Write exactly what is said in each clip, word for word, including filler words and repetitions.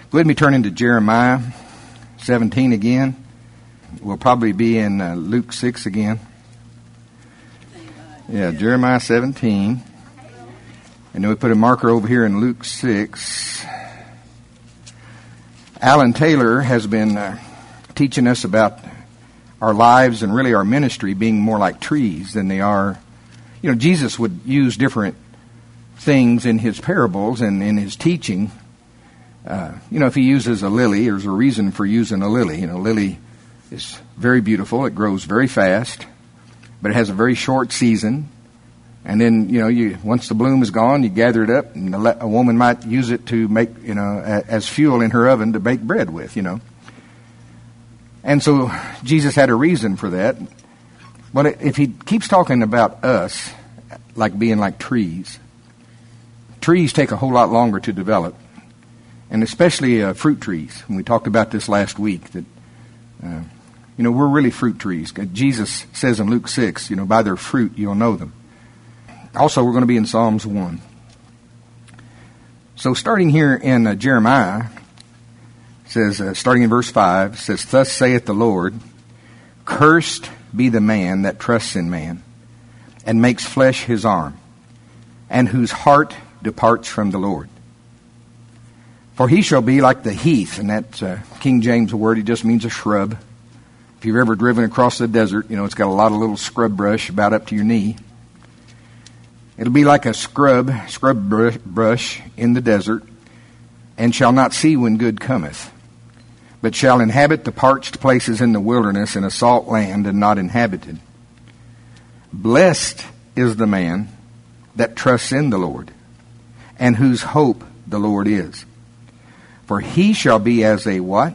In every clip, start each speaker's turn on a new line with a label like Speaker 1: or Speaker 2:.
Speaker 1: Go ahead and turn into Jeremiah seventeen again. We'll probably be in uh, Luke six again. Yeah, Jeremiah seventeen. And then we put a marker over here in Luke six. Alan Taylor has been uh, teaching us about our lives and really our ministry being more like trees than they are. You know, Jesus would use different things in his parables and in his teaching. Uh, you know, if he uses a lily, there's a reason for using a lily. You know, lily is very beautiful. It grows very fast, but it has a very short season. And then, you know, you once the bloom is gone, you gather it up, and a woman might use it to make, you know, as fuel in her oven to bake bread with, you know. And so Jesus had a reason for that. But if he keeps talking about us like being like trees, trees take a whole lot longer to develop. And especially uh, fruit trees. And we talked about this last week, that, uh, you know, we're really fruit trees. Jesus says in Luke six, you know, by their fruit you'll know them. Also, we're going to be in Psalms one. So starting here in uh, Jeremiah, says, uh, starting in verse five, says, "Thus saith the Lord, cursed be the man that trusts in man, and makes flesh his arm, and whose heart departs from the Lord. For he shall be like the heath," and that's uh, King James word. It just means a shrub. If you've ever driven across the desert, you know, it's got a lot of little scrub brush about up to your knee. It'll be like a scrub, scrub brush in the desert, and shall not see when good cometh, but shall inhabit the parched places in the wilderness in a salt land and not inhabited. Blessed is the man that trusts in the Lord, and whose hope the Lord is. For he shall be as a what?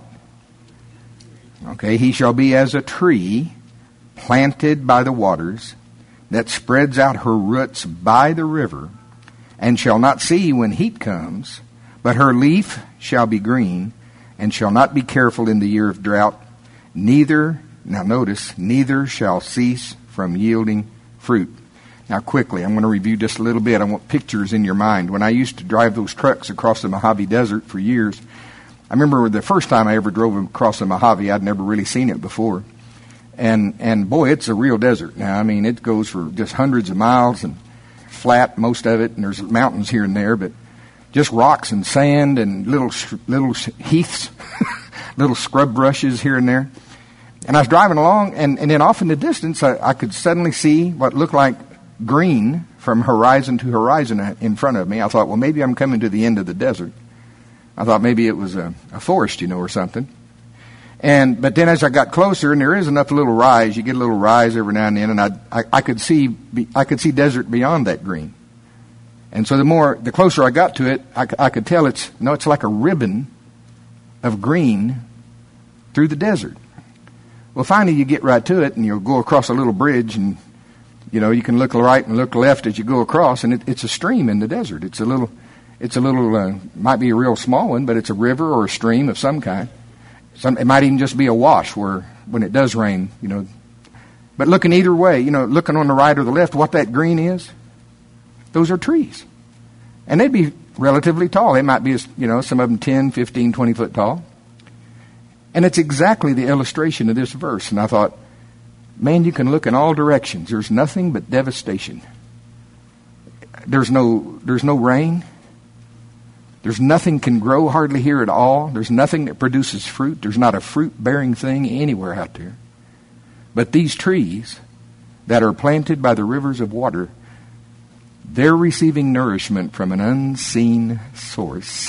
Speaker 1: Okay, he shall be as a tree planted by the waters, that spreads out her roots by the river, and shall not see when heat comes, but her leaf shall be green, and shall not be careful in the year of drought, neither, now notice, neither shall cease from yielding fruit. Now quickly, I'm going to review just a little bit. I want pictures in your mind. When I used to drive those trucks across the Mojave Desert for years, I remember the first time I ever drove across the Mojave, I'd never really seen it before. And, and boy, it's a real desert. Now, I mean, it goes for just hundreds of miles and flat, most of it, and there's mountains here and there, but just rocks and sand and little, little heaths, little scrub brushes here and there. And I was driving along, and, and then off in the distance, I, I could suddenly see what looked like green from horizon to horizon in front of me. I thought, well, maybe I'm coming to the end of the desert. I thought maybe it was a, a forest, you know, or something. And but then as I got closer, and there is enough little rise, you get a little rise every now and then, and I I, I could see I could see desert beyond that green. And so the more the closer I got to it, I, I could tell it's no, it's like a ribbon of green through the desert. Well, finally you get right to it, and you'll go across a little bridge, and you know you can look right and look left as you go across, and it, it's a stream in the desert. It's a little, it's a little uh, might be a real small one, but it's a river or a stream of some kind. Some, it might even just be a wash where when it does rain, you know. But looking either way, you know, looking on the right or the left, what that green is, those are trees. And they'd be relatively tall. They might be, you know, some of them ten, fifteen, twenty foot tall. And it's exactly the illustration of this verse. And I thought, man, you can look in all directions. There's nothing but devastation. There's no, there's no rain. There's nothing can grow hardly here at all. There's nothing that produces fruit. There's not a fruit-bearing thing anywhere out there. But these trees that are planted by the rivers of water, they're receiving nourishment from an unseen source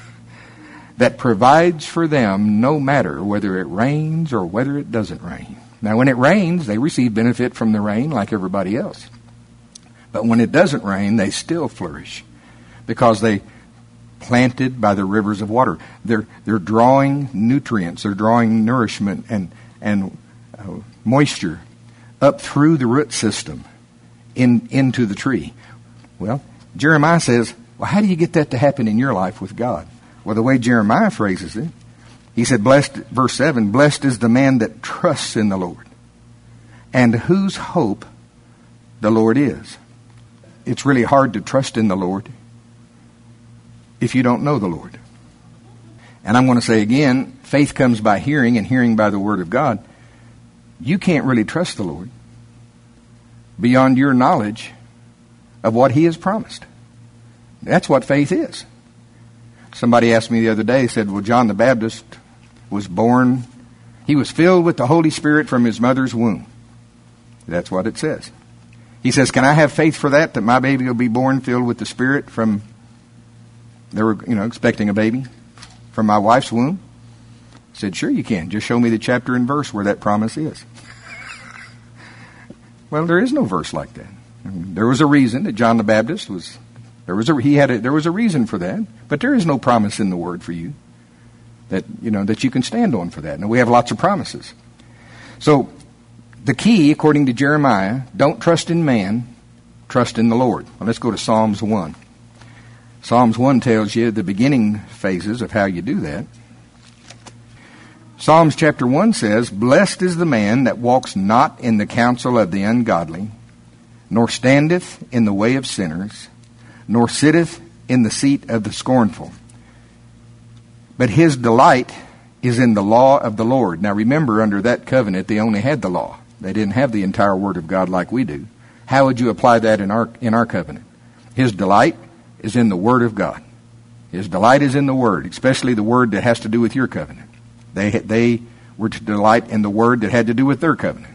Speaker 1: that provides for them no matter whether it rains or whether it doesn't rain. Now, when it rains, they receive benefit from the rain like everybody else. But when it doesn't rain, they still flourish because they planted by the rivers of water. They're they're drawing nutrients, they're drawing nourishment and and uh, moisture up through the root system in into the tree. Well, Jeremiah says, well, how do you get that to happen in your life with God? Well, the way Jeremiah phrases it, he said, blessed, verse seven, blessed is the man that trusts in the Lord, and whose hope the Lord is. It's really hard to trust in the Lord if you don't know the Lord. And I'm going to say again, faith comes by hearing, and hearing by the Word of God. You can't really trust the Lord beyond your knowledge of what He has promised. That's what faith is. Somebody asked me the other day, said, well, John the Baptist was born, he was filled with the Holy Spirit from his mother's womb. That's what it says. He says, can I have faith for that, that my baby will be born filled with the Spirit from, they were, you know, expecting a baby from my wife's womb? I said, sure you can. Just show me the chapter and verse where that promise is. Well, there is no verse like that. I mean, there was a reason that John the Baptist was, there was a, he had a, there was a reason for that, but there is no promise in the Word for you that, you know, that you can stand on for that. Now, we have lots of promises. So, the key, according to Jeremiah, don't trust in man, trust in the Lord. Well, let's go to Psalms one. Psalms one tells you the beginning phases of how you do that. Psalms chapter one says, blessed is the man that walks not in the counsel of the ungodly, nor standeth in the way of sinners, nor sitteth in the seat of the scornful. But his delight is in the law of the Lord. Now remember, under that covenant, they only had the law. They didn't have the entire Word of God like we do. How would you apply that in our in our covenant? His delight is in the Word of God. His delight is in the Word, especially the Word that has to do with your covenant. They they were to delight in the Word that had to do with their covenant.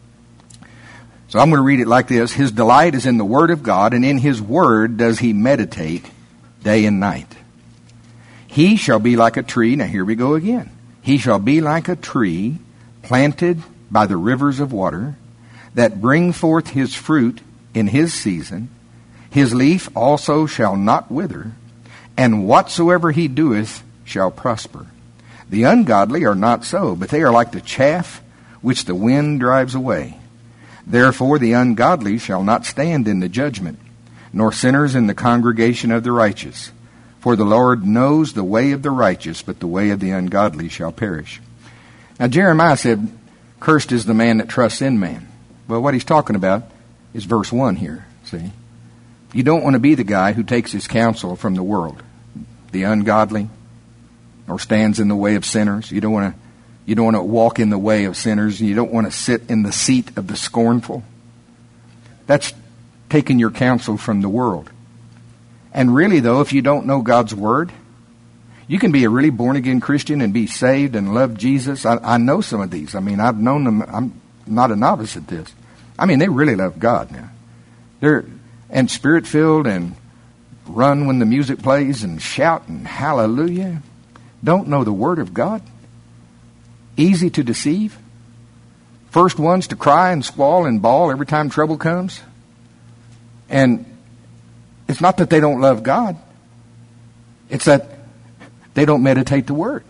Speaker 1: So I'm going to read it like this. His delight is in the Word of God, and in His Word does he meditate day and night. He shall be like a tree. Now here we go again. He shall be like a tree planted by the rivers of water, that bring forth his fruit in his season. His leaf also shall not wither, and whatsoever he doeth shall prosper. The ungodly are not so, but they are like the chaff which the wind drives away. Therefore the ungodly shall not stand in the judgment, nor sinners in the congregation of the righteous. For the Lord knows the way of the righteous, but the way of the ungodly shall perish. Now Jeremiah said, cursed is the man that trusts in man. Well, what he's talking about is verse one here, see. You don't want to be the guy who takes his counsel from the world, the ungodly, or stands in the way of sinners. You don't want to you don't want to walk in the way of sinners. You don't want to sit in the seat of the scornful. That's taking your counsel from the world. And really, though, if you don't know God's Word, you can be a really born-again Christian and be saved and love Jesus. I, I know some of these. I mean, I've known them. I'm not a novice at this. I mean, they really love God now. They're and Spirit-filled and run when the music plays and shout and hallelujah. Don't know the Word of God. Easy to deceive. First ones to cry and squall and bawl every time trouble comes. And it's not that they don't love God. It's that they don't meditate the Word.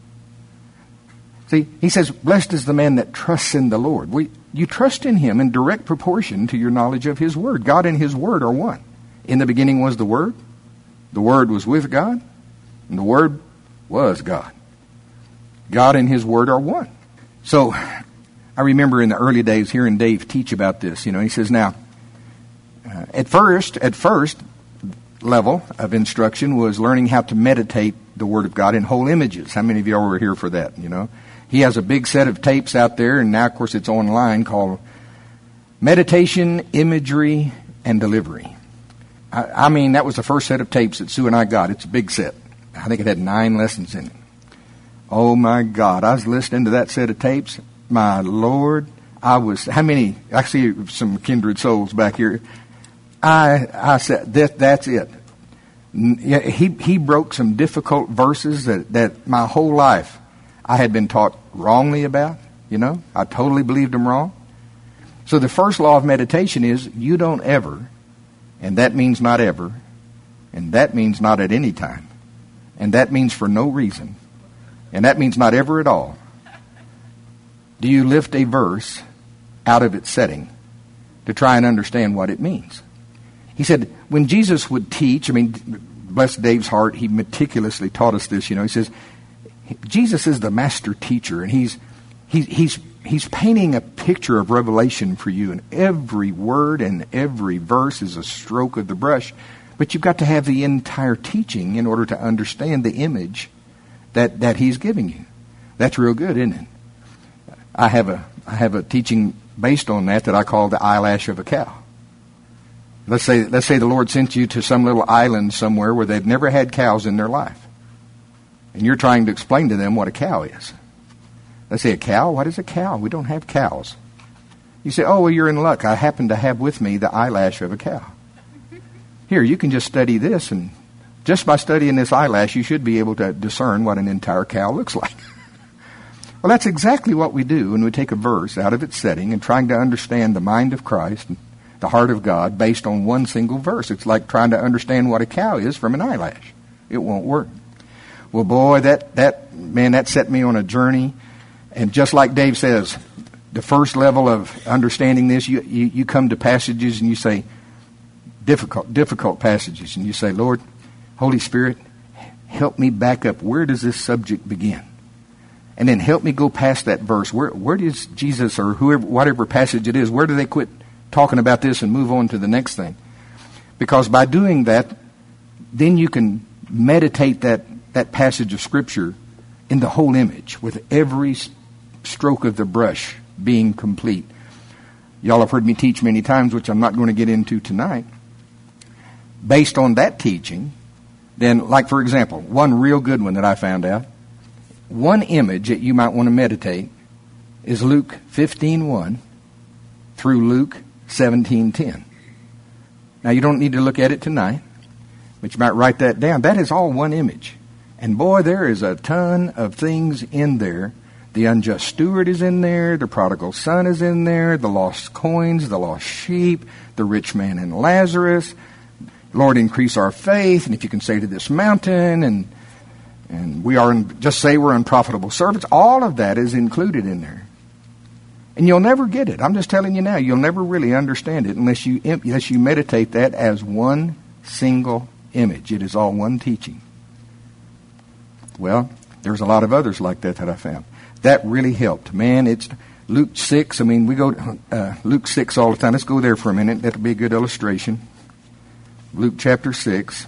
Speaker 1: See, he says, blessed is the man that trusts in the Lord. We, you trust in Him in direct proportion to your knowledge of His Word. God and His Word are one. In the beginning was the Word. The Word was with God. And the Word was God. God and His Word are one. So, I remember in the early days hearing Dave teach about this. You know, he says, now, uh, at first, at first level of instruction was learning how to meditate the Word of God in whole images. How many of y'all were here for that, you know? He has a big set of tapes out there, and now, of course, it's online, called Meditation, Imagery, and Delivery. I, I mean, that was the first set of tapes that Sue and I got. It's a big set. I think it had nine lessons in it. Oh, my God. I was listening to that set of tapes. My Lord, I was, how many, I see some kindred souls back here. I I said, that that's it. He he broke some difficult verses that, that my whole life I had been taught wrongly about, you know. I totally believed them wrong. So the first law of meditation is you don't ever, and that means not ever, and that means not at any time, and that means for no reason, and that means not ever at all. Do you lift a verse out of its setting to try and understand what it means? He said, when Jesus would teach, I mean, bless Dave's heart, he meticulously taught us this, you know. He says, Jesus is the master teacher, and he's he's he's he's painting a picture of revelation for you, and every word and every verse is a stroke of the brush. But you've got to have the entire teaching in order to understand the image that, that He's giving you. That's real good, isn't it? I have a I have a teaching based on that that I call the eyelash of a cow. Let's say let's say the Lord sent you to some little island somewhere where they've never had cows in their life. And you're trying to explain to them what a cow is. Let's say, a cow? What is a cow? We don't have cows. You say, oh, well, you're in luck. I happen to have with me the eyelash of a cow. Here, you can just study this, and just by studying this eyelash, you should be able to discern what an entire cow looks like. Well, that's exactly what we do when we take a verse out of its setting and trying to understand the mind of Christ and the heart of God based on one single verse. It's like trying to understand what a cow is from an eyelash. It won't work. Well, boy, that, that man, that set me on a journey. And just like Dave says, the first level of understanding this, you, you, you come to passages and you say, difficult, difficult passages, and you say, Lord, Holy Spirit, help me back up. Where does this subject begin? And then help me go past that verse. Where where does Jesus or whoever, whatever passage it is, where do they quit talking about this and move on to the next thing? Because by doing that, then you can meditate that, that passage of Scripture in the whole image, with every stroke of the brush being complete. Y'all have heard me teach many times, which I'm not going to get into tonight. Based on that teaching, then, like for example, one real good one that I found out, one image that you might want to meditate is Luke fifteen one through Luke seventeen ten. Now, you don't need to look at it tonight, but you might write that down. That is all one image. And boy, there is a ton of things in there. The unjust steward is in there. The prodigal son is in there. The lost coins, the lost sheep, the rich man and Lazarus. Lord, increase our faith. And if you can say to this mountain, and and we are, in, just say we're unprofitable servants. All of that is included in there. And you'll never get it. I'm just telling you now, you'll never really understand it unless you, unless you meditate that as one single image. It is all one teaching. Well, there's a lot of others like that that I found. That really helped. Man, it's Luke six. I mean, we go to uh, Luke six all the time. Let's go there for a minute. That'll be a good illustration. Luke chapter six.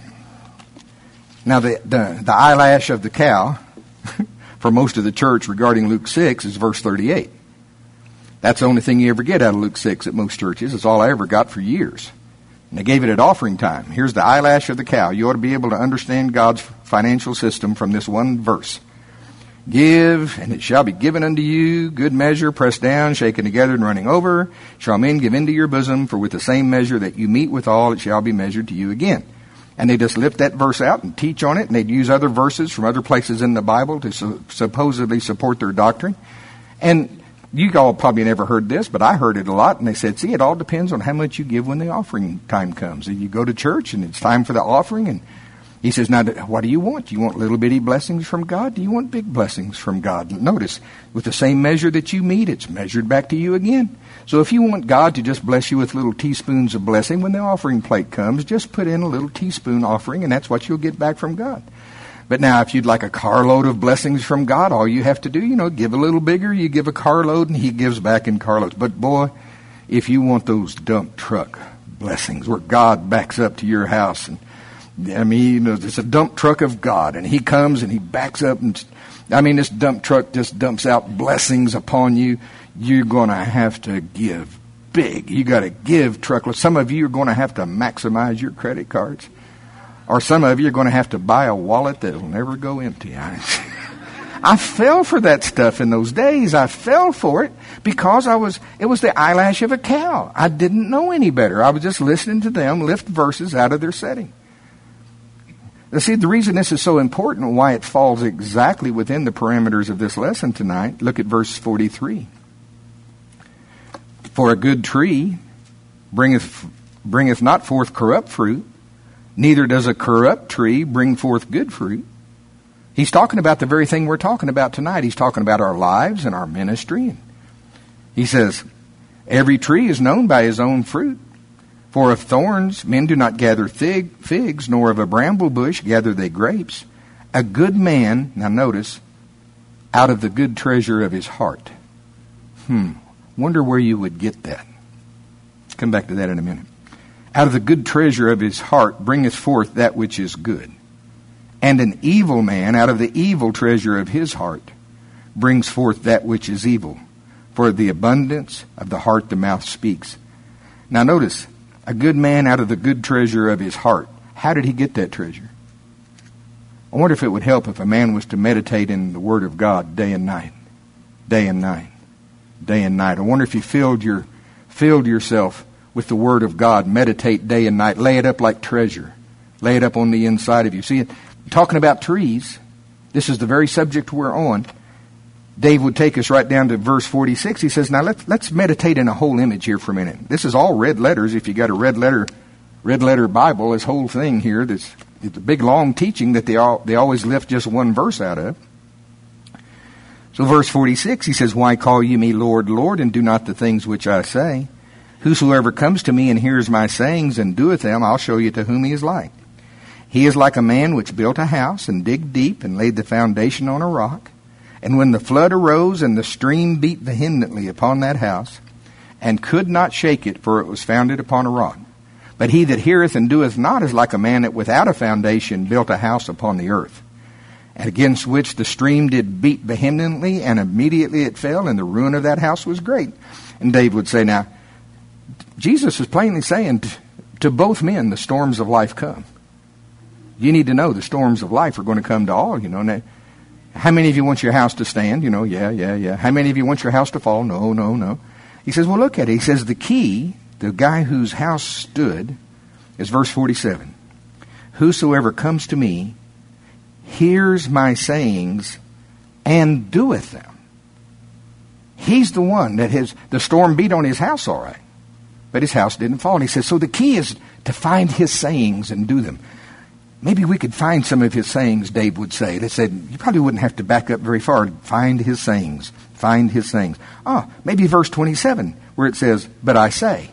Speaker 1: Now, the, the, the eyelash of the cow for most of the church regarding Luke six is verse thirty-eight. That's the only thing you ever get out of Luke six at most churches. It's all I ever got for years. And they gave it at offering time. Here's the eyelash of the cow. You ought to be able to understand God's financial system from this one verse. Give, and it shall be given unto you, good measure, pressed down, shaken together, and running over, shall men give into your bosom, for with the same measure that you meet withal, it shall be measured to you again. And they just lift that verse out and teach on it, and they'd use other verses from other places in the Bible to su- supposedly support their doctrine. And you all probably never heard this, but I heard it a lot, and they said, see, it all depends on how much you give when the offering time comes. And you go to church, and it's time for the offering, and he says, now, what do you want? Do you want little bitty blessings from God? Do you want big blessings from God? Notice, with the same measure that you meet, it's measured back to you again. So if you want God to just bless you with little teaspoons of blessing, when the offering plate comes, just put in a little teaspoon offering, and that's what you'll get back from God. But now, if you'd like a carload of blessings from God, all you have to do, you know, give a little bigger, you give a carload, and He gives back in carloads. But boy, if you want those dump truck blessings where God backs up to your house, and I mean, you know, it's a dump truck of God, and He comes and He backs up, and I mean, this dump truck just dumps out blessings upon you. You're going to have to give big. You got to give truckloads. Some of you are going to have to maximize your credit cards, or some of you are going to have to buy a wallet that'll never go empty. I, I fell for that stuff in those days. I fell for it because I was. It was the eyelash of a cow. I didn't know any better. I was just listening to them lift verses out of their setting. Now, see, the reason this is so important and why it falls exactly within the parameters of this lesson tonight, look at verse forty-three. For a good tree bringeth, bringeth not forth corrupt fruit, neither does a corrupt tree bring forth good fruit. He's talking about the very thing we're talking about tonight. He's talking about our lives and our ministry. He says, every tree is known by his own fruit. For of thorns men do not gather fig, figs, nor of a bramble bush gather they grapes. A good man, now notice, out of the good treasure of his heart. Hmm, wonder where you would get that. Come back to that in a minute. Out of the good treasure of his heart bringeth forth that which is good. And an evil man out of the evil treasure of his heart brings forth that which is evil. For the abundance of the heart the mouth speaks. Now notice, a good man out of the good treasure of his heart. How did he get that treasure? I wonder if it would help if a man was to meditate in the Word of God day and night. Day and night. Day and night. I wonder if you filled your filled yourself with the Word of God. Meditate day and night. Lay it up like treasure. Lay it up on the inside of you. See, talking about trees, this is the very subject we're on. Dave would take us right down to verse forty-six. He says, now let's, let's meditate in a whole image here for a minute. This is all red letters. If you got a red letter red letter Bible, this whole thing here, this, it's a big long teaching that they all, they always lift just one verse out of. So verse forty-six, he says, why call ye me Lord, Lord, and do not the things which I say? Whosoever comes to me and hears my sayings and doeth them, I'll show you to whom he is like. He is like a man which built a house and digged deep and laid the foundation on a rock. And when the flood arose and the stream beat vehemently upon that house, and could not shake it, for it was founded upon a rock. But he that heareth and doeth not is like a man that without a foundation built a house upon the earth, and against which the stream did beat vehemently, and immediately it fell, and the ruin of that house was great. And Dave would say, now, Jesus is plainly saying, to both men the storms of life come. You need to know the storms of life are going to come to all, you know. Now, how many of you want your house to stand? You know, yeah, yeah, yeah. How many of you want your house to fall? No, no, no. He says, well, look at it. He says the key, the guy whose house stood, is verse forty-seven. Whosoever comes to me, hears my sayings, and doeth them. He's the one that has, the storm beat on his house all right, but his house didn't fall. And he says, so the key is to find his sayings and do them. Maybe we could find some of his sayings, Dave would say. They said, you probably wouldn't have to back up very far to find his sayings. Find his sayings. Ah, maybe verse twenty-seven, where it says, but I say.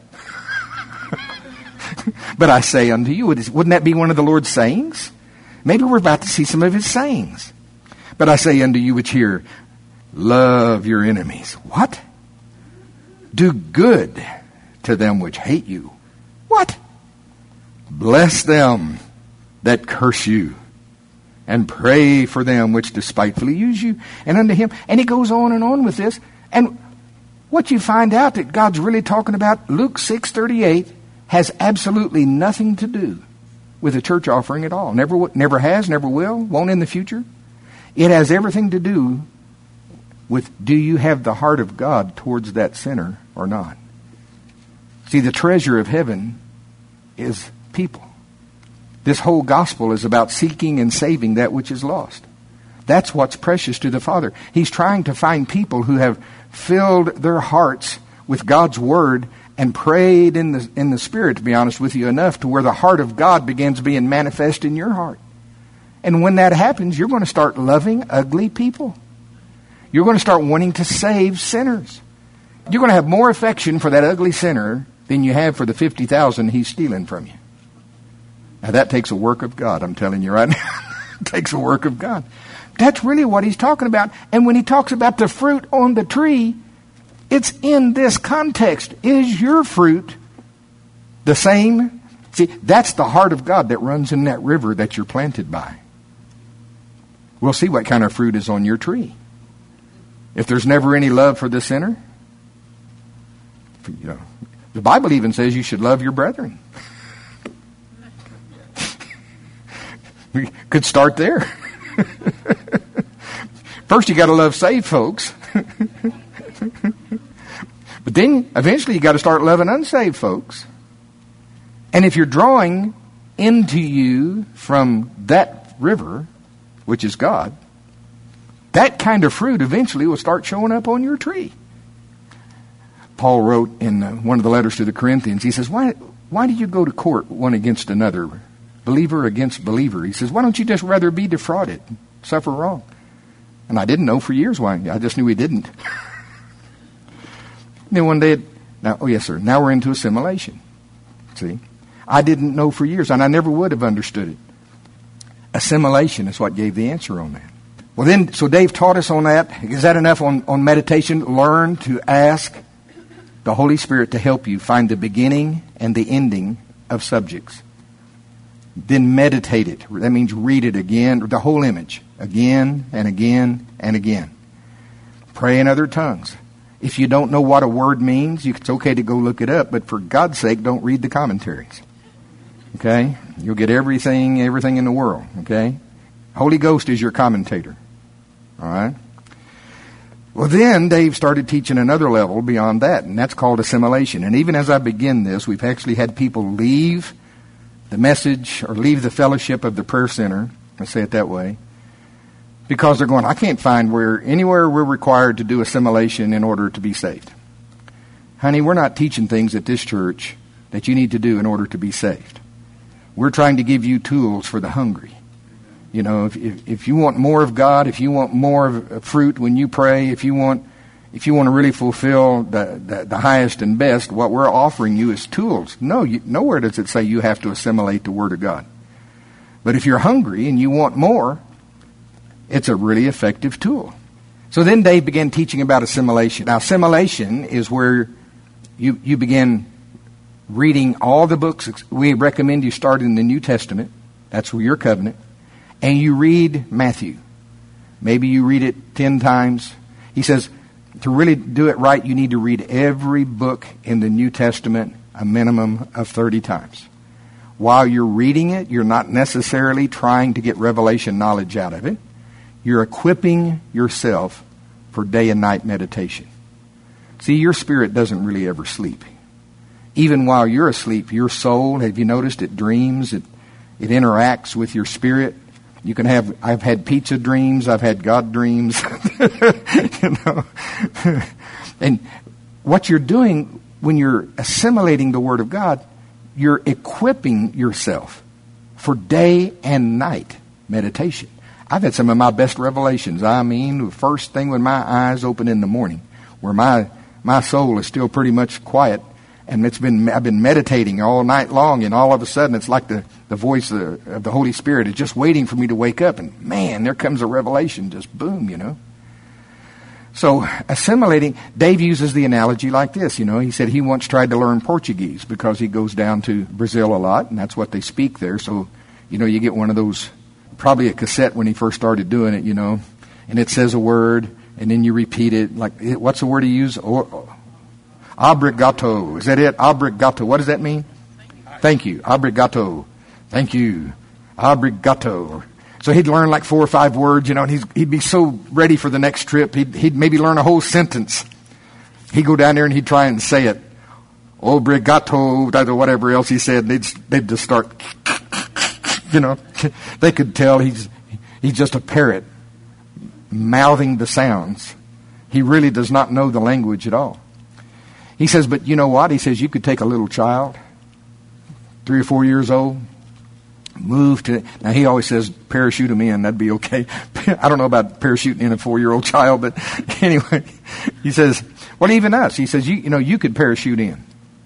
Speaker 1: But I say unto you. Wouldn't that be one of the Lord's sayings? Maybe we're about to see some of his sayings. But I say unto you which hear, love your enemies. What? Do good to them which hate you. What? Bless them that curse you, and pray for them which despitefully use you, and unto him. And he goes on and on with this. And what you find out that God's really talking about, Luke six thirty-eight, has absolutely nothing to do with a church offering at all. Never, never has, never will, won't in the future. It has everything to do with, do you have the heart of God towards that sinner or not? See, the treasure of heaven is people. This whole gospel is about seeking and saving that which is lost. That's what's precious to the Father. He's trying to find people who have filled their hearts with God's Word and prayed in the in the Spirit, to be honest with you, enough to where the heart of God begins being manifest in your heart. And when that happens, you're going to start loving ugly people. You're going to start wanting to save sinners. You're going to have more affection for that ugly sinner than you have for the fifty thousand he's stealing from you. Now that takes a work of God, I'm telling you right now. It takes a work of God. That's really what he's talking about. And when he talks about the fruit on the tree, it's in this context. Is your fruit the same? See, that's the heart of God that runs in that river that you're planted by. We'll see what kind of fruit is on your tree. If there's never any love for the sinner, you know, the Bible even says you should love your brethren. We could start there. First you got to love saved folks. But then eventually you got to start loving unsaved folks. And if you're drawing into you from that river, which is God, that kind of fruit eventually will start showing up on your tree. Paul wrote in one of the letters to the Corinthians, he says, why, why do you go to court one against another? Believer against believer. He says, why don't you just rather be defrauded, suffer wrong? And I didn't know for years why. I just knew he didn't. Then one day, now, oh yes, sir. Now we're into assimilation. See, I didn't know for years, and I never would have understood it. Assimilation is what gave the answer on that. Well, then, so Dave taught us on that. Is that enough on, on meditation? Learn to ask the Holy Spirit to help you find the beginning and the ending of subjects. Then meditate it. That means read it again, the whole image, again and again and again. Pray in other tongues. If you don't know what a word means, it's okay to go look it up, but for God's sake, don't read the commentaries. Okay? You'll get everything, everything in the world. Okay? Holy Ghost is your commentator. All right? Well, then Dave started teaching another level beyond that, and that's called assimilation. And even as I begin this, we've actually had people leave the message or leave the fellowship of the prayer center, let's say it that way, because they're going, I can't find where anywhere we're required to do assimilation in order to be saved. Honey, we're not teaching things at this church that you need to do in order to be saved. We're trying to give you tools for the hungry. You know, if, if if you want more of God, if you want more of fruit when you pray, if you want if you want to really fulfill the, the, the highest and best, what we're offering you is tools. No, you, nowhere does it say you have to assimilate the Word of God. But if you're hungry and you want more, it's a really effective tool. So then Dave began teaching about assimilation. Now, assimilation is where you, you begin reading all the books. We recommend you start in the New Testament. That's your covenant. And you read Matthew. Maybe you read it ten times. He says, to really do it right, you need to read every book in the New Testament a minimum of thirty times. While you're reading it, you're not necessarily trying to get revelation knowledge out of it. You're equipping yourself for day and night meditation. See, your spirit doesn't really ever sleep. Even while you're asleep, your soul, have you noticed, it dreams, it, it interacts with your spirit. You can have, I've had pizza dreams, I've had God dreams, you know. And what you're doing when you're assimilating the Word of God, you're equipping yourself for day and night meditation. I've had some of my best revelations. I mean, the first thing when my eyes open in the morning, where my my soul is still pretty much quiet, and it's been I've been meditating all night long, and all of a sudden it's like the, the voice of the, of the Holy Spirit is just waiting for me to wake up, and man, there comes a revelation, just boom, you know. So assimilating, Dave uses the analogy like this, you know. He said he once tried to learn Portuguese because he goes down to Brazil a lot, and that's what they speak there. So, you know, you get one of those, probably a cassette when he first started doing it, you know, and it says a word, and then you repeat it. Like, what's the word he used? Oh, obrigado. Is that it? Obrigado. What does that mean? Thank you. Obrigado. Thank you. Obrigado. So he'd learn like four or five words, you know, and he's, he'd be so ready for the next trip. He'd, he'd maybe learn a whole sentence. He'd go down there and he'd try and say it. Obrigado, whatever else he said. They'd, they'd just start, you know. They could tell he's, he's just a parrot mouthing the sounds. He really does not know the language at all. He says, but you know what? He says, you could take a little child, three or four years old, move to, now he always says parachute him in, that'd be okay. I don't know about parachuting in a four-year-old child, but anyway, he says, well, even us, he says, you, you know, you could parachute in.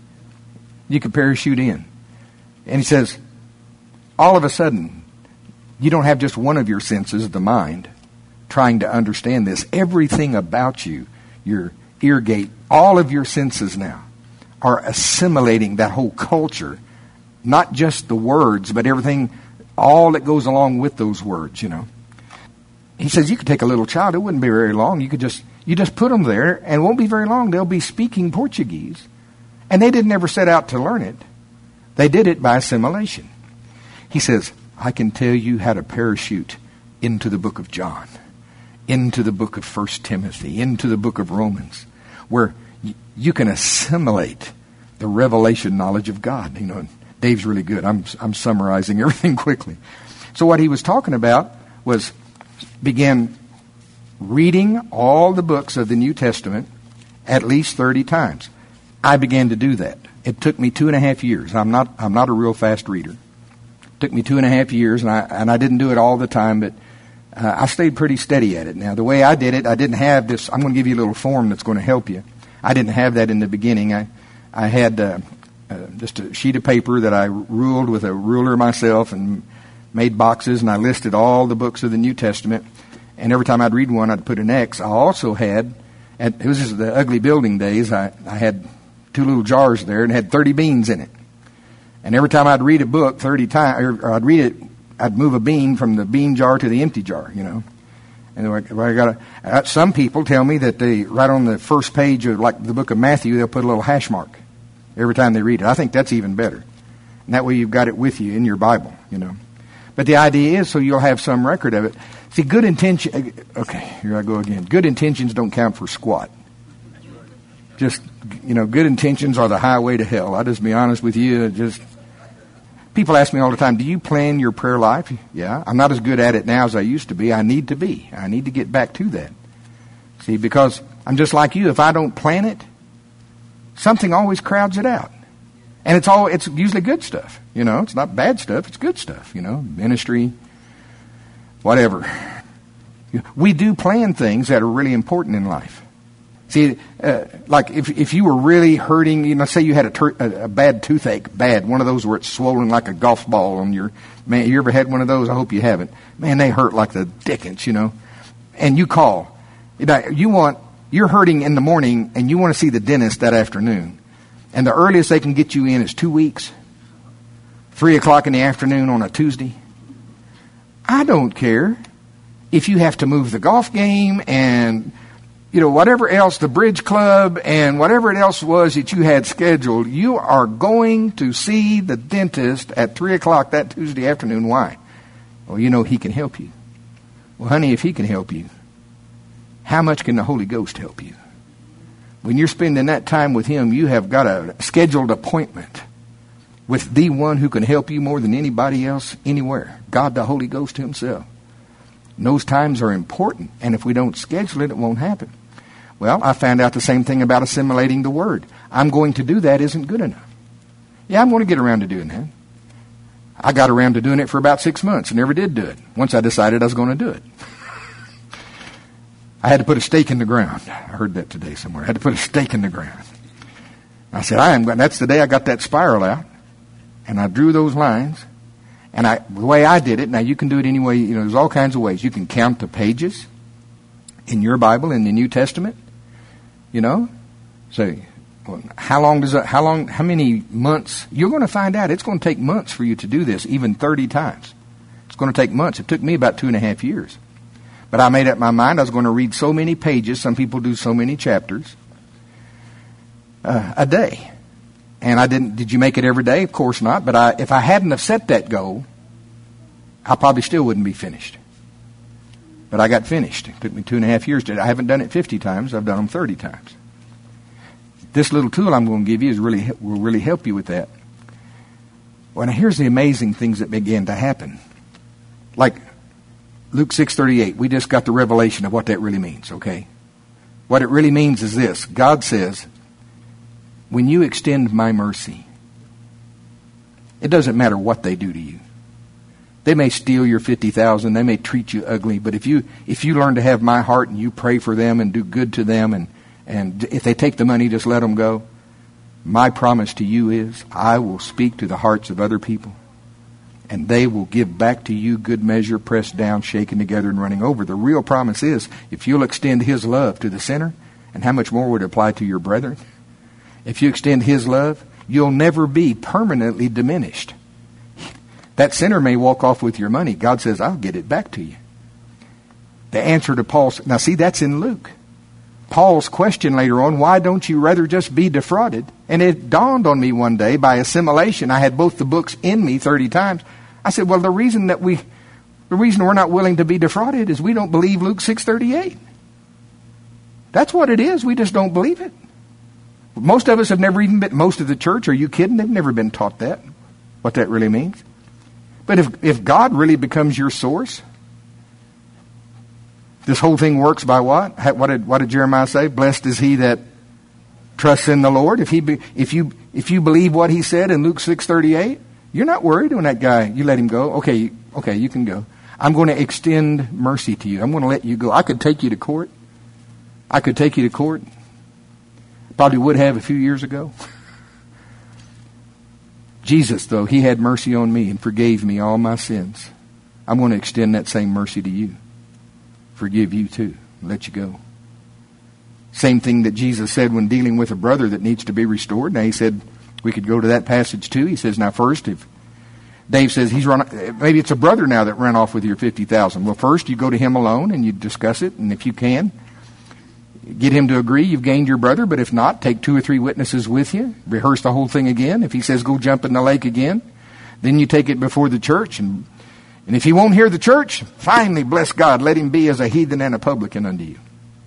Speaker 1: You could parachute in. And he says, all of a sudden, you don't have just one of your senses, the mind, trying to understand this. Everything about you, your ear gate, all of your senses now are assimilating that whole culture. Not just the words, but everything, all that goes along with those words, you know. He says you could take a little child, it wouldn't be very long. You could just, you just put them there, and it won't be very long. They'll be speaking Portuguese. And they didn't ever set out to learn it. They did it by assimilation. He says, I can tell you how to parachute into the book of John, into the book of First Timothy, into the book of Romans, where y- you can assimilate the revelation knowledge of God, you know. Dave's really good. I'm I'm summarizing everything quickly. So what he was talking about was began reading all the books of the New Testament at least thirty times. I began to do that. It took me two and a half years. I'm not I'm not a real fast reader. It took me two and a half years, and I and I didn't do it all the time, but uh, I stayed pretty steady at it. Now, the way I did it, I didn't have this. I'm going to give you a little form that's going to help you. I didn't have that in the beginning. I I had. Uh, Uh, just a sheet of paper that I ruled with a ruler myself and made boxes, and I listed all the books of the New Testament. And every time I'd read one, I'd put an X. I also had, at, it was just the ugly building days, I, I had two little jars there and had thirty beans in it. And every time I'd read a book thirty times, or I'd read it, I'd move a bean from the bean jar to the empty jar, you know. And I got uh, some people tell me that they, right on the first page of like the book of Matthew, they'll put a little hash mark every time they read it. I think that's even better. And that way you've got it with you in your Bible, you know. But the idea is so you'll have some record of it. See, good intention, okay, here I go again. Good intentions don't count for squat. Just, you know, good intentions are the highway to hell. I'll just be honest with you. Just people ask me all the time, do you plan your prayer life? Yeah, I'm not as good at it now as I used to be. I need to be. I need to get back to that. See, because I'm just like you. If I don't plan it, something always crowds it out. And it's all, it's usually good stuff. You know, it's not bad stuff. It's good stuff, you know, ministry, whatever. We do plan things that are really important in life. See, uh, like if if you were really hurting, you know, say you had a, ter- a, a bad toothache, bad, one of those where it's swollen like a golf ball on your, man, you ever had one of those? I hope you haven't. Man, they hurt like the dickens, you know. And you call. You want, you're hurting in the morning and you want to see the dentist that afternoon. And the earliest they can get you in is two weeks. Three o'clock in the afternoon on a Tuesday. I don't care if you have to move the golf game and, you know, whatever else, the bridge club and whatever it else was that you had scheduled, you are going to see the dentist at three o'clock that Tuesday afternoon. Why? Well, you know, he can help you. Well, honey, if he can help you, how much can the Holy Ghost help you? When you're spending that time with him, you have got a scheduled appointment with the one who can help you more than anybody else anywhere. God, the Holy Ghost himself. And those times are important, and if we don't schedule it, it won't happen. Well, I found out the same thing about assimilating the Word. I'm going to do that isn't good enough. Yeah, I'm going to get around to doing that. I got around to doing it for about six months and never did do it. Once I decided I was going to do it. I had to put a stake in the ground. I heard that today somewhere. I had to put a stake in the ground. I said, I am going. That's the day I got that spiral out, and I drew those lines. And I, the way I did it, now you can do it any way. You know, there's all kinds of ways. You can count the pages in your Bible in the New Testament. You know, say, well, how long does it? How long? How many months? You're going to find out. It's going to take months for you to do this, even thirty times. It's going to take months. It took me about two and a half years. But I made up my mind I was going to read so many pages, some people do so many chapters, uh, a day. And I didn't, did you make it every day? Of course not. But I, if I hadn't have set that goal, I probably still wouldn't be finished. But I got finished. It took me two and a half years to, I haven't done it fifty times, I've done them thirty times. This little tool I'm going to give you is really, will really help you with that. Well, now here's the amazing things that begin to happen. Like, Luke six thirty-eight, we just got the revelation of what that really means, okay? What it really means is this. God says, when you extend my mercy, it doesn't matter what they do to you. They may steal your fifty thousand, they may treat you ugly, but if you if you learn to have my heart and you pray for them and do good to them, and, and if they take the money, just let them go, my promise to you is I will speak to the hearts of other people. And they will give back to you good measure, pressed down, shaken together, and running over. The real promise is, if you'll extend his love to the sinner, and how much more would it apply to your brethren? If you extend his love, you'll never be permanently diminished. That sinner may walk off with your money. God says, I'll get it back to you. The answer to Paul's... Now see, that's in Luke. Paul's question later on, why don't you rather just be defrauded? And it dawned on me one day by assimilation. I had both the books in me thirty times. I said, well, the reason that we, the reason we're not willing to be defrauded is we don't believe Luke six thirty-eight. That's what it is. We just don't believe it. Most of us have never even been, most of the church, are you kidding? They've never been taught that, what that really means. But if, if God really becomes your source, this whole thing works by what? What did, what did Jeremiah say? Blessed is he that trusts in the Lord. If he, be, if you, if you believe what he said in Luke six thirty-eight, you're not worried when that guy, you let him go. Okay, okay, you can go. I'm going to extend mercy to you. I'm going to let you go. I could take you to court. I could take you to court. Probably would have a few years ago. Jesus, though, he had mercy on me and forgave me all my sins. I'm going to extend that same mercy to you. Forgive you too. Let you go. Same thing that Jesus said when dealing with a brother that needs to be restored. Now he said, We could go to that passage too. He says, now first, if Dave says he's run, maybe it's a brother now that ran off with your fifty thousand. Well, first you go to him alone and you discuss it, and if you can, get him to agree, you've gained your brother. But if not, take two or three witnesses with you. Rehearse the whole thing again. If he says go jump in the lake again, then you take it before the church. And, and if he won't hear the church, finally, bless God, let him be as a heathen and a publican unto you.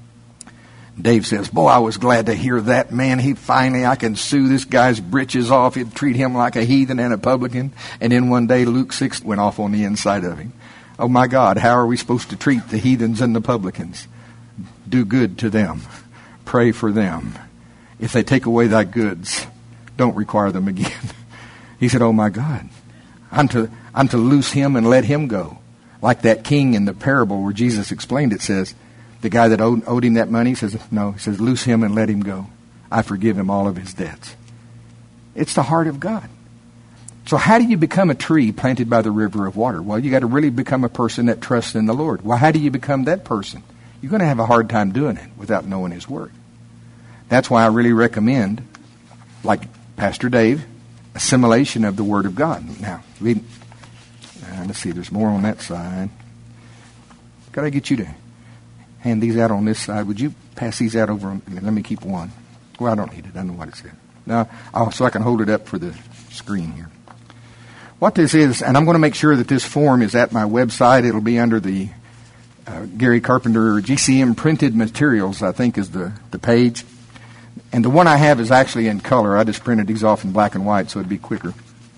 Speaker 1: Dave says, boy, I was glad to hear that, man. He finally, I can sue this guy's britches off. He'd treat him like a heathen and a publican. And then one day Luke six went off on the inside of him. Oh my God, how are we supposed to treat the heathens and the publicans? Do good to them. Pray for them. If they take away thy goods, don't require them again. He said, oh my God, I'm to, I'm to loose him and let him go. Like that king in the parable where Jesus explained it, says, the guy that owed, owed him that money says, no, he says, loose him and let him go. I forgive him all of his debts. It's the heart of God. So how do you become a tree planted by the river of water? Well, you got to really become a person that trusts in the Lord. Well, how do you become that person? You're going to have a hard time doing it without knowing His Word. That's why I really recommend, like Pastor Dave, assimilation of the Word of God. Now, we, uh, let's see, there's more on that side. Got to get you to hand these out on this side. Would you pass these out over on, let me keep one. Well, I don't need it. I know what it said. Now, oh, so I can hold it up for the screen here. What this is, and I'm going to make sure that this form is at my website. It'll be under the uh, Gary Carpenter G C M Printed Materials, I think is the, the page. And the one I have is actually in color. I just printed these off in black and white so it'd be quicker.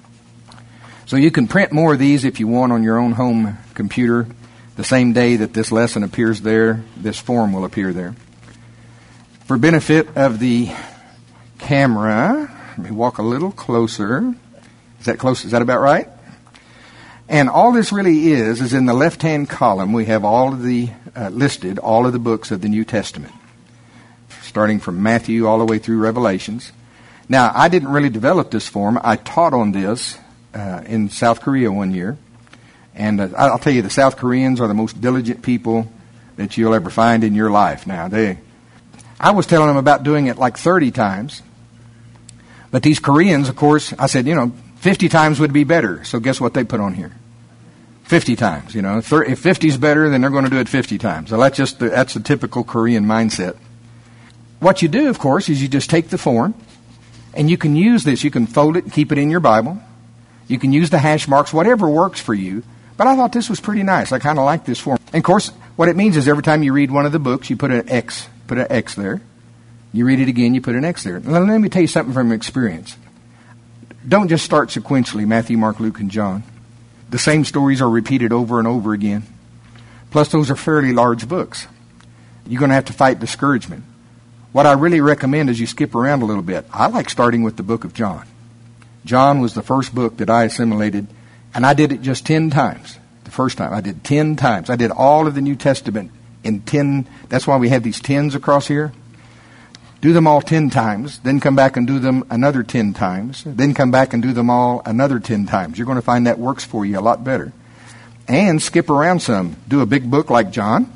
Speaker 1: So you can print more of these if you want on your own home computer. The same day that this lesson appears there, this form will appear there. For benefit of the camera, let me walk a little closer. Is that close? Is that about right? And all this really is, is in the left-hand column, we have all of the, uh, listed, all of the books of the New Testament, starting from Matthew all the way through Revelations. Now, I didn't really develop this form. I taught on this uh, in South Korea one year. And uh, I'll tell you, the South Koreans are the most diligent people that you'll ever find in your life. Now, they, I was telling them about doing it like thirty times. But these Koreans, of course, I said, you know, fifty times would be better. So guess what they put on here? fifty times, you know. If fifty is better, then they're going to do it fifty times. So that's just the, that's a typical Korean mindset. What you do, of course, is you just take the form, and you can use this. You can fold it and keep it in your Bible. You can use the hash marks, whatever works for you. But I thought this was pretty nice. I kind of like this form. And of course, what it means is every time you read one of the books, you put an X, put an X there. You read it again, you put an X there. Now, let me tell you something from experience. Don't just start sequentially, Matthew, Mark, Luke, and John. The same stories are repeated over and over again. Plus, those are fairly large books. You're going to have to fight discouragement. What I really recommend is you skip around a little bit. I like starting with the book of John. John was the first book that I assimilated, and I did it just ten times. The first time, I did ten times. I did all of the New Testament in ten. That's why we have these tens across here. Do them all ten times, then come back and do them another ten times, then come back and do them all another ten times. You're going to find that works for you a lot better. And skip around some. Do a big book like John.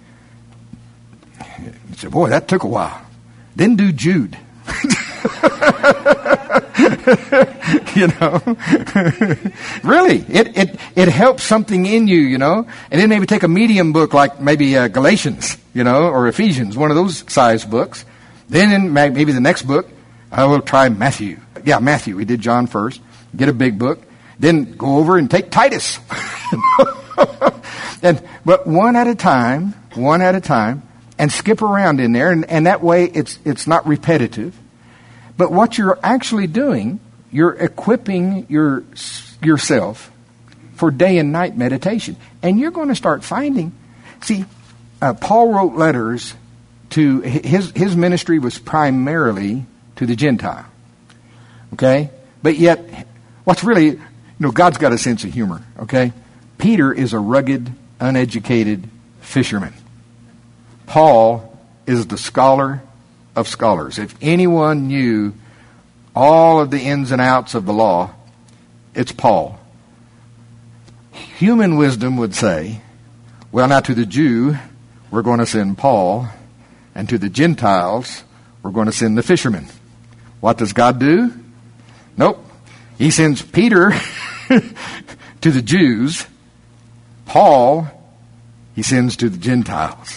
Speaker 1: You say, boy, that took a while. Then do Jude. You know, really, it, it, it helps something in you, you know, and then maybe take a medium book like maybe uh, Galatians, you know, or Ephesians, one of those size books. Then in maybe the next book, I will try Matthew. Yeah, Matthew. We did John first. Get a big book. Then go over and take Titus. and But one at a time, one at a time, and skip around in there, and, and that way it's it's not repetitive. But what you're actually doing, you're equipping your yourself for day and night meditation. And you're going to start finding, see, uh, Paul wrote letters to, his, his ministry was primarily to the Gentile. Okay? But yet, what's really, you know, God's got a sense of humor. Okay? Peter is a rugged, uneducated fisherman. Paul is the scholar of scholars. If anyone knew all of the ins and outs of the law, it's Paul. Human wisdom would say, well, now to the Jew, we're going to send Paul, and to the Gentiles, we're going to send the fisherman. What does God do? Nope. He sends Peter to the Jews. Paul, he sends to the Gentiles.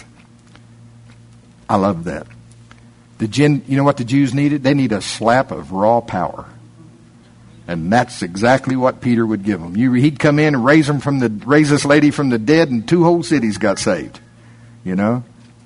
Speaker 1: I love that. The Gen, you know what the Jews needed? They need a slap of raw power. And that's exactly what Peter would give them. You, he'd come in and raise them from the raise this lady from the dead, and two whole cities got saved. You know?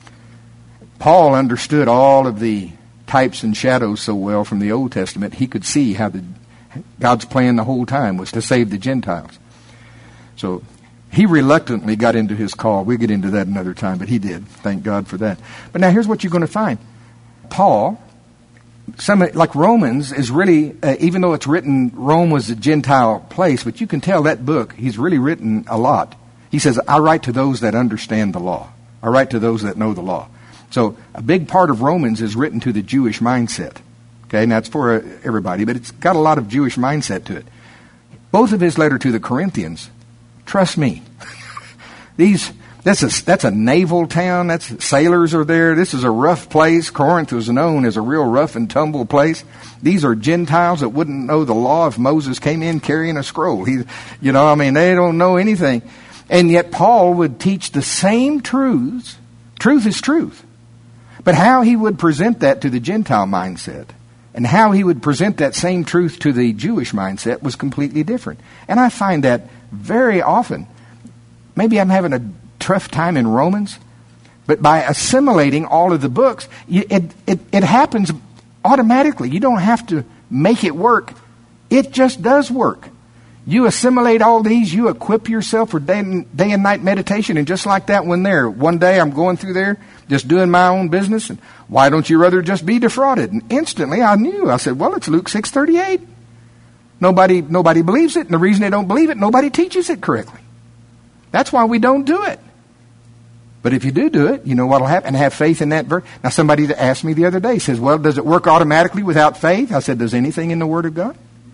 Speaker 1: Paul understood all of the types and shadows so well from the Old Testament. He could see how the God's plan the whole time was to save the Gentiles. So he reluctantly got into his call. We'll get into that another time, but he did. Thank God for that. But now here's what you're going to find. Paul, some like Romans is really, uh, even though it's written, Rome was a Gentile place, but you can tell that book, he's really written a lot. He says, I write to those that understand the law. I write to those that know the law. So a big part of Romans is written to the Jewish mindset. Okay, and that's for uh, everybody, but it's got a lot of Jewish mindset to it. Both of his letter to the Corinthians, trust me, these that's a, that's a naval town. That's sailors are there. This is a rough place. Corinth was known as a real rough and tumble place. These are Gentiles that wouldn't know the law if Moses came in carrying a scroll. He, you know, I mean, they don't know anything. And yet Paul would teach the same truths. Truth is truth. But how he would present that to the Gentile mindset and how he would present that same truth to the Jewish mindset was completely different. And I find that very often. Maybe I'm having a tough time in Romans, but by assimilating all of the books, it, it, it happens automatically. You don't have to make it work. It just does work. You assimilate all these, you equip yourself for day and, day and night meditation, and just like that one there, one day I'm going through there, just doing my own business, and why don't you rather just be defrauded? And instantly I knew, I said, well, it's Luke six thirty-eight. Nobody, nobody believes it, and the reason they don't believe it, nobody teaches it correctly. That's why we don't do it. But if you do do it, you know what will happen, and have faith in that verse. Now somebody that asked me the other day says, well, does it work automatically without faith? I said, does anything in the Word of God?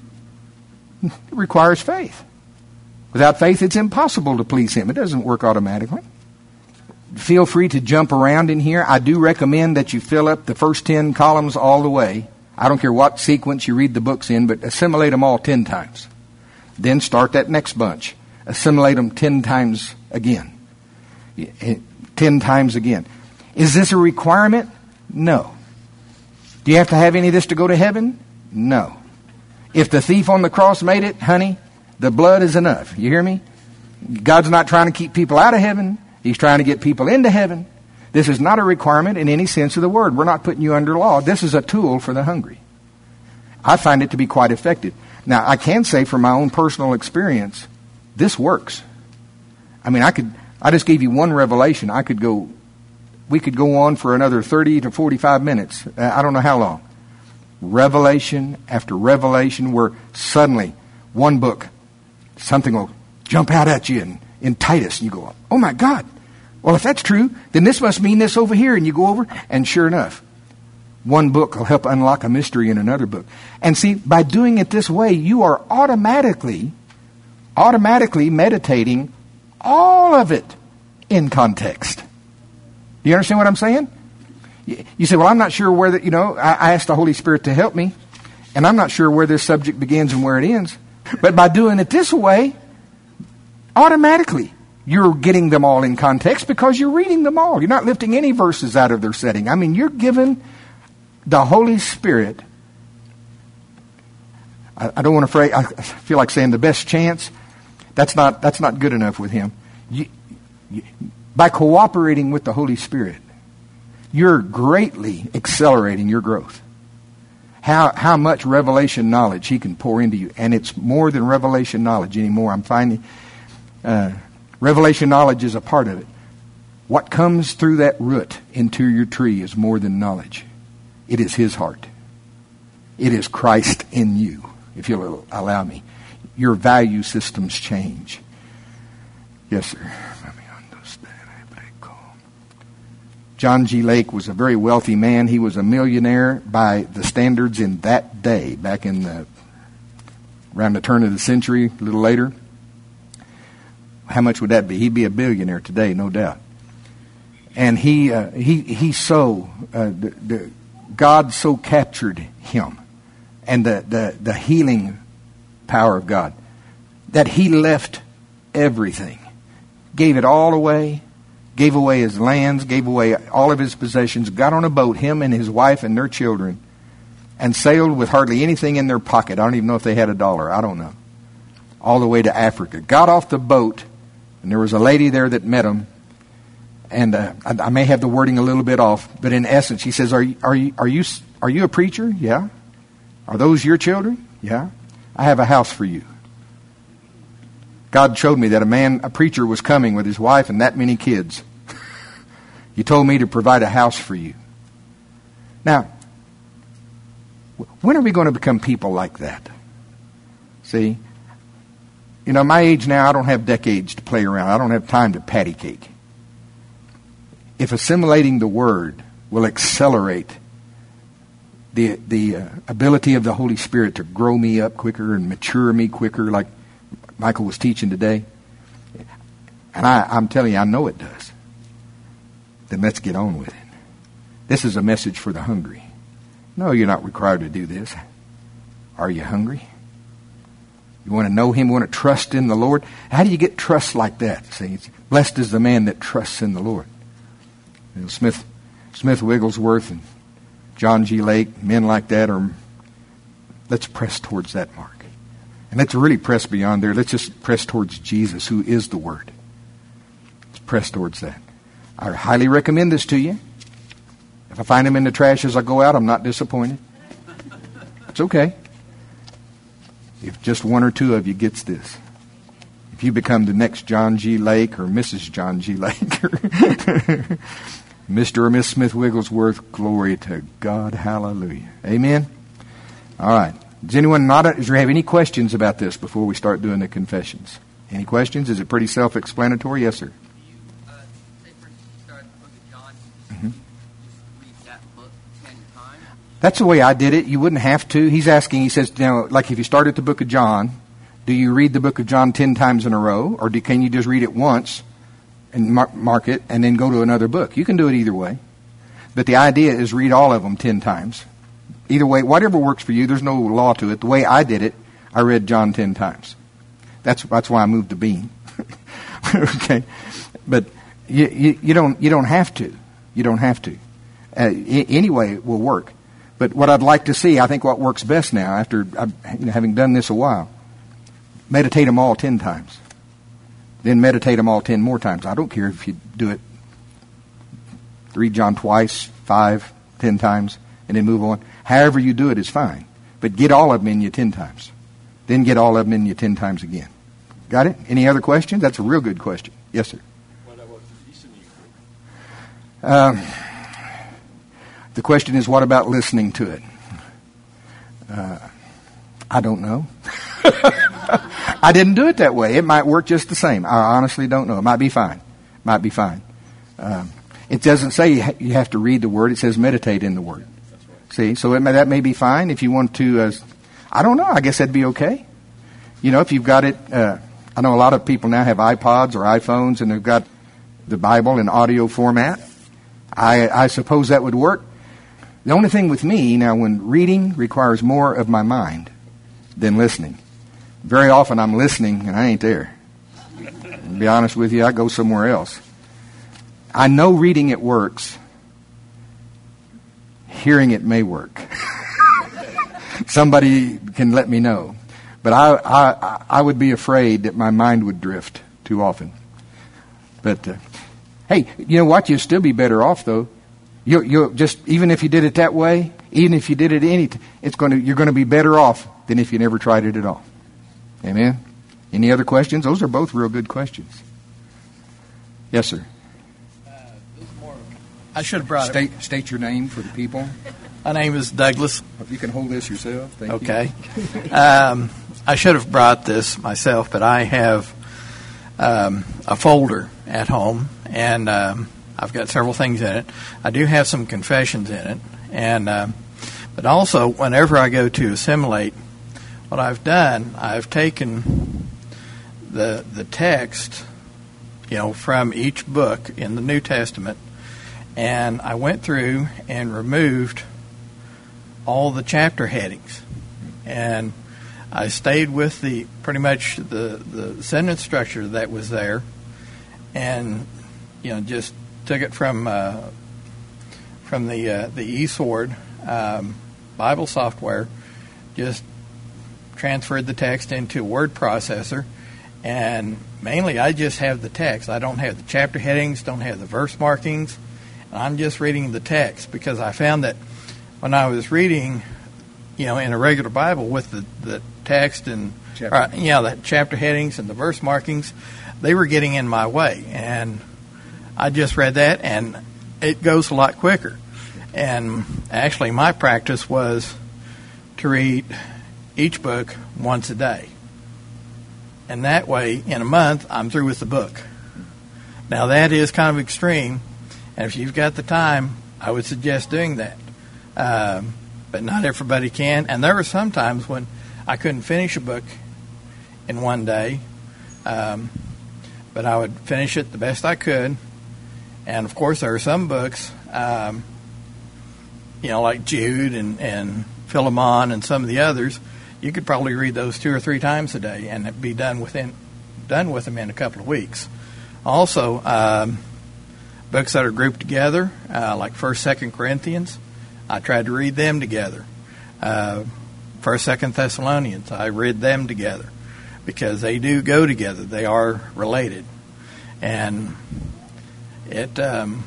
Speaker 1: It requires faith. Without faith, it's impossible to please Him. It doesn't work automatically. Feel free to jump around in here. I do recommend that you fill up the first ten columns all the way. I don't care what sequence you read the books in, but assimilate them all ten times. Then start that next bunch. Assimilate them ten times again. Ten times again. Is this a requirement? No. Do you have to have any of this to go to heaven? No. If the thief on the cross made it, honey, the blood is enough. You hear me? God's not trying to keep people out of heaven. He's trying to get people into heaven. This is not a requirement in any sense of the word. We're not putting you under law. This is a tool for the hungry. I find it to be quite effective. Now, I can say from my own personal experience, this works. I mean, I could, I just gave you one revelation. I could go, we could go on for another thirty to forty-five minutes. I don't know how long. Revelation after revelation, where suddenly one book, something will jump out at you in, in Titus, and you go, oh my God. Well, if that's true, then this must mean this over here. And you go over, and sure enough, one book will help unlock a mystery in another book. And see, by doing it this way, you are automatically, automatically meditating all of it in context. Do you understand what I'm saying? You say, well, I'm not sure where that, you know, I, I asked the Holy Spirit to help me, and I'm not sure where this subject begins and where it ends. But by doing it this way, automatically, you're getting them all in context because you're reading them all. You're not lifting any verses out of their setting. I mean, you're given the Holy Spirit, I, I don't want to phrase, I feel like saying the best chance. That's not, that's not good enough with Him. You, you, by cooperating with the Holy Spirit, you're greatly accelerating your growth. How how much revelation knowledge He can pour into you. And it's more than revelation knowledge anymore. I'm finding uh, revelation knowledge is a part of it. What comes through that root into your tree is more than knowledge. It is His heart. It is Christ in you, if you'll allow me. Your value systems change. Yes, sir. John G. Lake was a very wealthy man. He was a millionaire by the standards in that day, back in the, around the turn of the century, a little later. How much would that be? He'd be a billionaire today, no doubt. And he uh, he he so uh, the, the, God so captured him, and the, the, the healing power of God. That he left everything. Gave it all away. Gave away his lands. Gave away all of his possessions. Got on a boat, him and his wife and their children. And sailed with hardly anything in their pocket. I don't even know if they had a dollar. I don't know. All the way to Africa. Got off the boat. And there was a lady there that met him. And uh, I, I may have the wording a little bit off. But in essence, he says, are you, are you, are you, are you a preacher? Yeah. Are those your children? Yeah. I have a house for you. God showed me that a man, a preacher was coming with his wife and that many kids. He told me to provide a house for you. Now, when are we going to become people like that? See? You know, my age now, I don't have decades to play around. I don't have time to patty cake. If assimilating the Word will accelerate the the uh, ability of the Holy Spirit to grow me up quicker and mature me quicker, like Michael was teaching today, and I, I'm telling you, I know it does, then let's get on with it. This is a message for the hungry. No, you're not required to do this. Are you hungry? You want to know Him? You want to trust in the Lord? How do you get trust like that? See, blessed is the man that trusts in the Lord. You know, Smith, Smith Wigglesworth and John G. Lake, men like that are. Let's press towards that mark. And let's really press beyond there. Let's just press towards Jesus, who is the Word. Let's press towards that. I highly recommend this to you. If I find him in the trash as I go out, I'm not disappointed. It's okay. If just one or two of you gets this. If you become the next John G. Lake or Missus John G. Lake or Mister or Miss Smith Wigglesworth, glory to God. Hallelujah. Amen. All right. Does anyone not, does there have any questions about this before we start doing the confessions? Any questions? Is it pretty self-explanatory? Yes, sir.
Speaker 2: You, uh, say for instance, you start the book of John,
Speaker 1: Mm-hmm.
Speaker 2: just read that book ten times?
Speaker 1: That's the way I did it. You wouldn't have to. He's asking, he says, you know, like if you start at the book of John, do you read the book of John ten times in a row? Or do, can you just read it once and mark, mark it and then go to another book? You can do it either way. But the idea is read all of them ten times. Either way, whatever works for you, there's no law to it. The way I did it, I read John ten times. That's that's why I moved to Bean. Okay, but you, you you don't you don't have to. You don't have to. Uh, I- anyway, it will work. But what I'd like to see, I think what works best now, after uh, you know, having done this a while, meditate them all ten times. Then meditate them all ten more times. I don't care if you do it. Read John twice, five, ten times, and then move on. However you do it is fine. But get all of them in you ten times. Then get all of them in you ten times again. Got it? Any other questions? That's a real good question. Yes, sir.
Speaker 3: What about listening?
Speaker 1: Um, the question is, what about listening to it? Uh, I don't know. I didn't do it that way. It might work just the same. I honestly don't know. It might be fine. Might be fine. Um, it doesn't say you, ha- you have to read the Word. It says meditate in the Word. See, so it may, that may be fine if you want to. Uh, I don't know. I guess that'd be okay. You know, if you've got it. Uh, I know a lot of people now have iPods or iPhones, and they've got the Bible in audio format. I, I suppose that would work. The only thing with me now, when reading requires more of my mind than listening. Very often I'm listening and I ain't there. To be honest with you, I go somewhere else. I know reading it works. Hearing it may work. Somebody can let me know. But I, I, I would be afraid that my mind would drift too often. But, uh, hey, you know what? You'd still be better off, though. You, you just, even if you did it that way, even if you did it any, t- it's going to, you're going to be better off than if you never tried it at all. Amen? Any other questions? Those are both real good questions. Yes, sir.
Speaker 4: Uh, this is more, I should have brought
Speaker 1: State,
Speaker 4: it.
Speaker 1: state your name for the people.
Speaker 4: My name is Douglas.
Speaker 1: If you can hold this yourself. Thank
Speaker 4: Okay.
Speaker 1: you.
Speaker 4: um, I should have brought this myself, but I have um, a folder at home, and um, I've got several things in it. I do have some confessions in it, and um, but also whenever I go to assimilate, what I've done, I've taken the the text, you know, from each book in the New Testament, and I went through and removed all the chapter headings. And I stayed with the pretty much the, the sentence structure that was there, and you know just took it from uh, from the uh, the eSword um, Bible software, just transferred the text into a word processor, and mainly I just have the text. I don't have the chapter headings, don't have the verse markings. I'm just reading the text because I found that when I was reading, you know, in a regular Bible with the, the text and chapter. Uh, yeah, the chapter headings and the verse markings, they were getting in my way, and I just read that, and it goes a lot quicker. And actually, my practice was to read each book once a day, and that way, in a month, I'm through with the book. Now, that is kind of extreme, and if you've got the time, I would suggest doing that. Um, but not everybody can, and there were some times when I couldn't finish a book in one day, um, but I would finish it the best I could. And, of course, there are some books, um, you know, like Jude and, and Philemon and some of the others, you could probably read those two or three times a day and be done within done with them in a couple of weeks. Also, um, books that are grouped together, uh, like First, Second Corinthians, I tried to read them together. Uh, First, Second Thessalonians, I read them together because they do go together. They are related, and it um,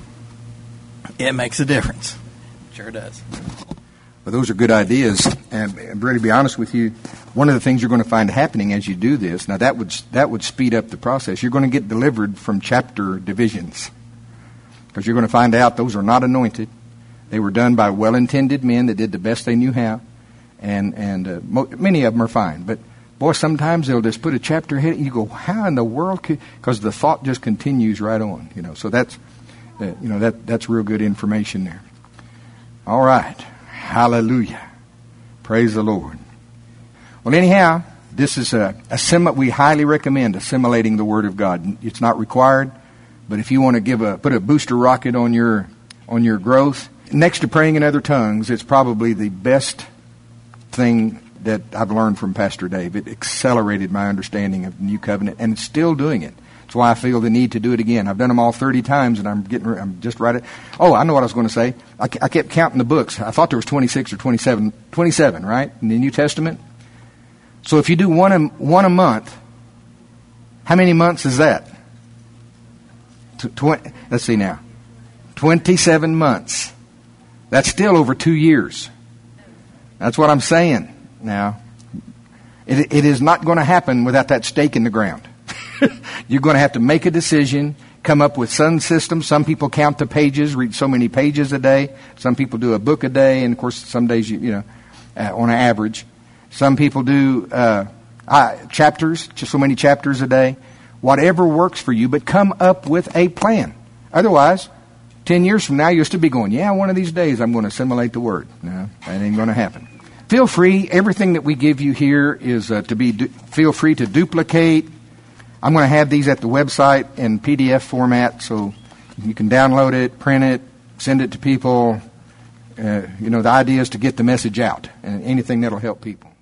Speaker 4: it makes a difference. It sure does.
Speaker 1: Well, those are good ideas, and, and really, to be honest with you, one of the things you're going to find happening as you do this, now that would that would speed up the process. You're going to get delivered from chapter divisions because you're going to find out those are not anointed. They were done by well-intended men that did the best they knew how, and and uh, mo- many of them are fine. But boy, sometimes they'll just put a chapter ahead, and you go, "How in the world could?" Because the thought just continues right on, you know. So that's uh, you know that that's real good information there. All right. Hallelujah. Praise the Lord. Well, anyhow, this is a, a sim- we highly recommend assimilating the Word of God. It's not required, but if you want to give a put a booster rocket on your on your growth, next to praying in other tongues, it's probably the best thing that I've learned from Pastor Dave. It accelerated my understanding of the New Covenant, and it's still doing it. That's why I feel the need to do it again. I've done them all thirty times, and I'm getting. I'm just right at. Oh, I know what I was going to say. I, I kept counting the books. I thought there was twenty-six or twenty-seven. twenty-seven, right, in the New Testament. So if you do one a, one a month, how many months is that? Tw- let's see now. twenty-seven months. That's still over two years. That's what I'm saying. Now, it, it is not going to happen without that stake in the ground. You're going to have to make a decision, come up with some system. Some people count the pages, read so many pages a day. Some people do a book a day, and of course, some days, you, you know, uh, on an average. Some people do uh, uh, chapters, just so many chapters a day. Whatever works for you, but come up with a plan. Otherwise, ten years from now, you'll still be going, yeah, one of these days I'm going to assimilate the Word. No, that ain't going to happen. Feel free. Everything that we give you here is uh, to be, du- feel free to duplicate. I'm going to have these at the website in P D F format, so you can download it, print it, send it to people. Uh, you know, the idea is to get the message out, and anything that'll help people.